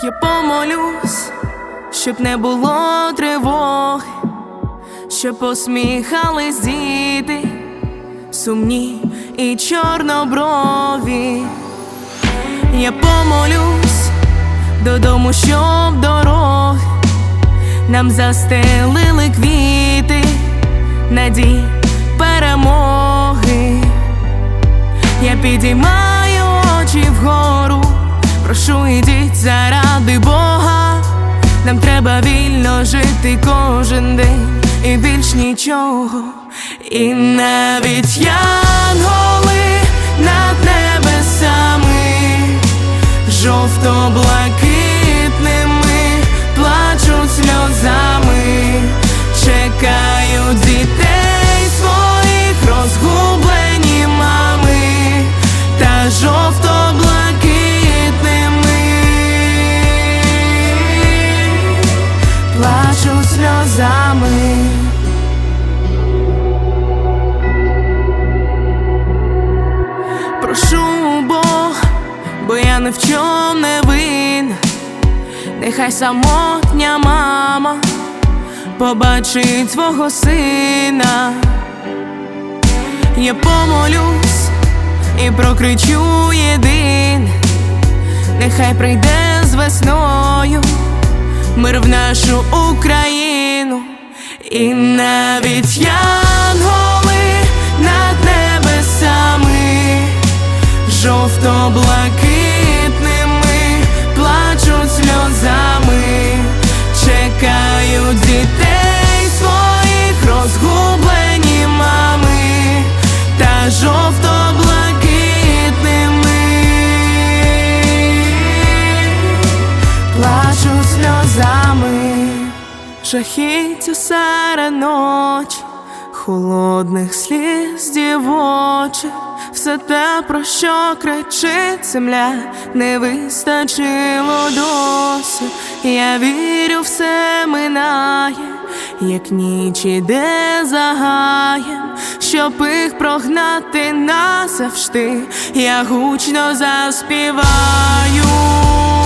Я помолюсь, щоб не було тривоги, щоб посміхались діти, сумні і чорноброві. Я помолюсь додому, щоб дороги нам застелили квіти надій перемоги. Я підіймаю очі вгору, прошу, ідіть заради Бога. Нам треба вільно жити кожен день і більш нічого. І навіть янголи над небесами жовто-блакитними плачуть сльозами, чекають дітей своїх розгублені мами та жовто-блакитними плачуть сльозами. Прошу Бога, бо я ні в чому не винна, нехай самотня мама побачить свого сина. Я помолюсь і прокричу єдине: нехай прийде з весною мир в нашу Україну. І навіть янголи над небесами жовто-блакитними плачуть сльозами, чекають дітей своїх розгублені мами та жовто-блакитними плачуть сльозами. Жахіття серед ночі, холодних сліз дівочих, все те, про що кричить земля, не вистачило досі. Я вірю, все минає, як ніч іде за гаєм. Щоб їх прогнати назавжди, я гучно заспіваю.